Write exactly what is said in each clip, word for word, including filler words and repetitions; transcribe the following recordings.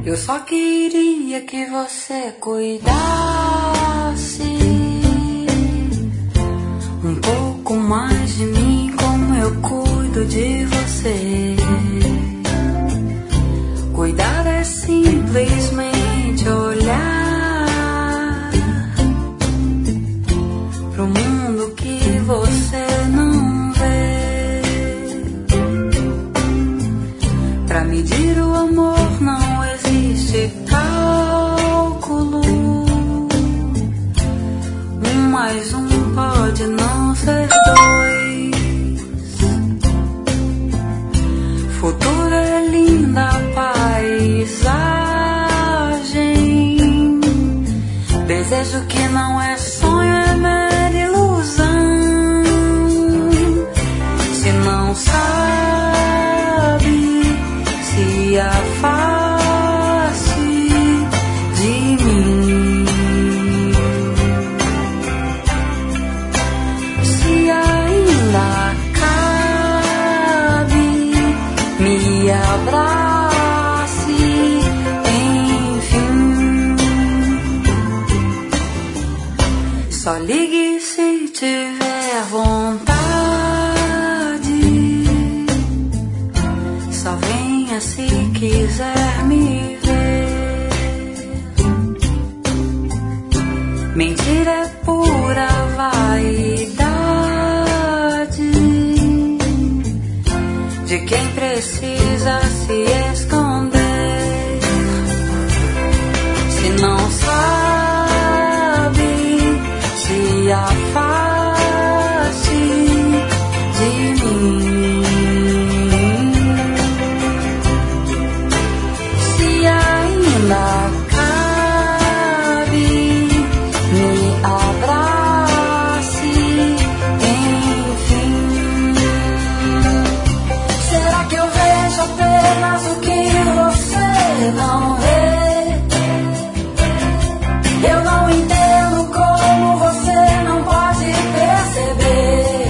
Eu só queria que você cuidasse um pouco mais de mim, como eu cuido de você. Cuidar é simplesmente olhar pro mundo que você não vê. Pra medir o amor não existe cálculo. Um mais um pode não ser dois. Futuro é linda paisagem. Desejo que não é sonho, é mera ilusão. Se não sabe se afaste de mim. Se ainda cabe, me abrace, enfim. Só ligue se tiver vontade. Só venha se quiser me ver. Mentira é pura vaidade de quem precisa se esconder. Se não sabe, se afaste de mim. Se ainda cabe, me abrace, enfim. Será que eu vejo apenas o que você não vê? Eu não entendo como você não pode perceber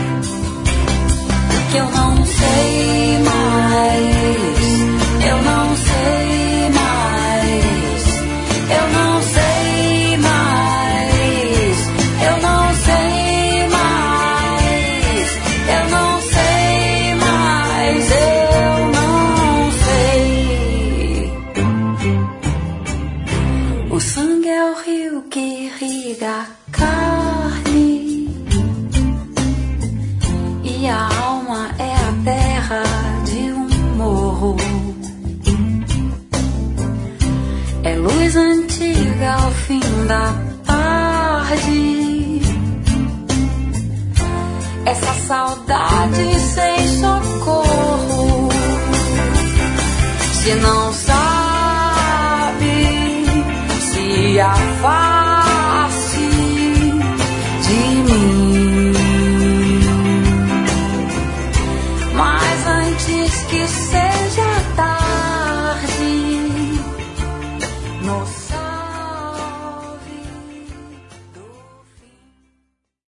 que eu não sei mais, eu não sei mais, eu não sei mais, eu não sei mais, eu não sei mais, eu não sei. O sangue é o rio que irriga a carne e a alma é a terra de um morro. É luz antiga ao fim da tarde. Essa saudade sem socorro. Se não sabe